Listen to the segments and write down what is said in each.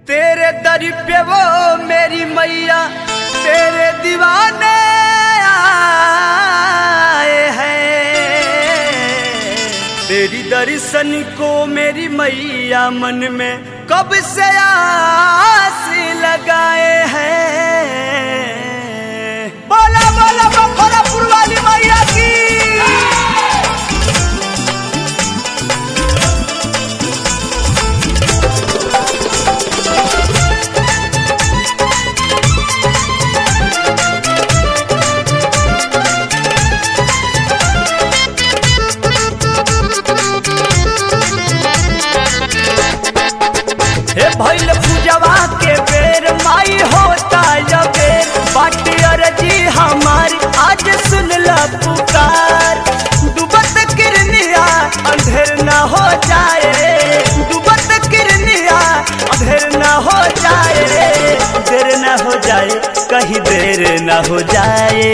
तेरे दर पे वो मेरी मैया तेरे दीवाने आए हैं। तेरी दर्शन को मेरी मैया मन में कब से आस लगाए हैं। बोला बोला बखोरापुर वाली मैया की। हे भैल पूजवा के बेर माई होता या बेर बाटी अर्जी हमारी आज सुन ला पुकार। डूबत किरनिया अंधेर न हो जाए, डूबत किरनिया अंधेर न हो जाए, देर न हो जाए कहीं देर न हो जाए।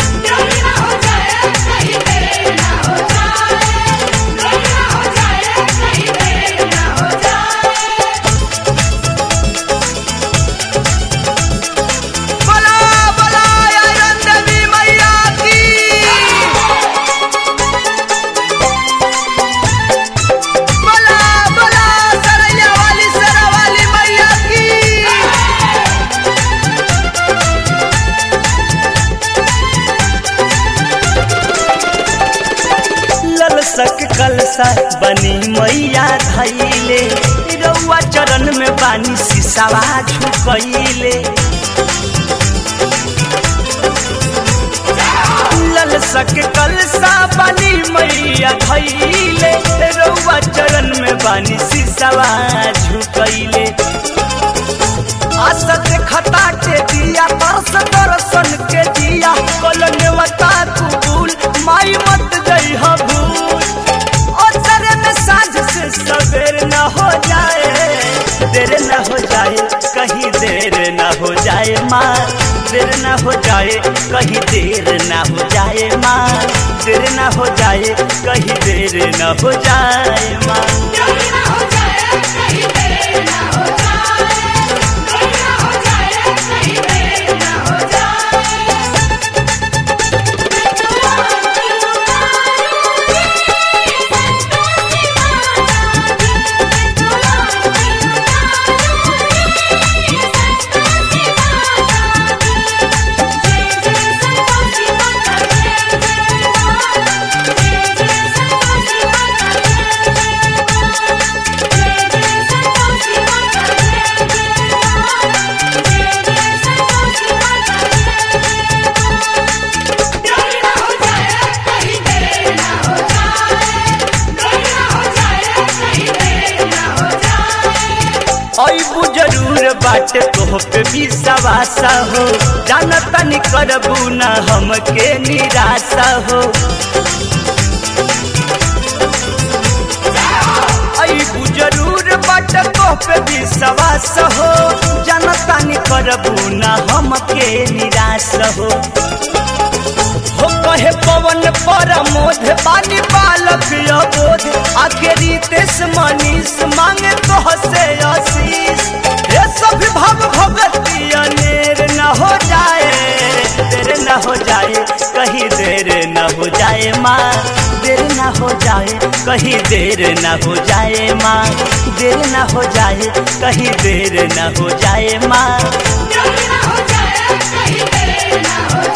सक कलसा बनी मैया धैले रउआ चरण में बानी सिसावा झुकैले। लल सक कलसा बनी मैया धैले रउआ चरण में बानी सिसावा झुकैले। आशा देखता के दिया तरस दर्शन के दिया कलने वता कबूल माई मत गई ह भूल। साँझ से सवेर न हो जाए, देर न हो जाए कहीं देर न हो जाए माँ, देर न हो जाए कहीं देर न हो जाए माँ, देर न हो जाए कहीं देर न हो जाए माँ। अबू जरूर बाटे तोह पे विश्वास हो, जानता नहीं करबू ना हमके निराशा हो। अबू जरूर बाटे तोह पे विश्वास हो, जानता नहीं करबू ना हमके निराशा हो। हो कहे पवन परमोध बानी बालक अबोध आके रितेश मनीष मांगे तोह से आशीष। ये सभी भव भगती अनेर न हो जाए, देर न हो जाए कहीं देर न हो जाए माँ, देर न हो जाए कहीं देर न हो जाए माँ, देर न हो जाए कहीं देर न हो जाए माँ, देर न हो जाए कहीं देर न हो जाए।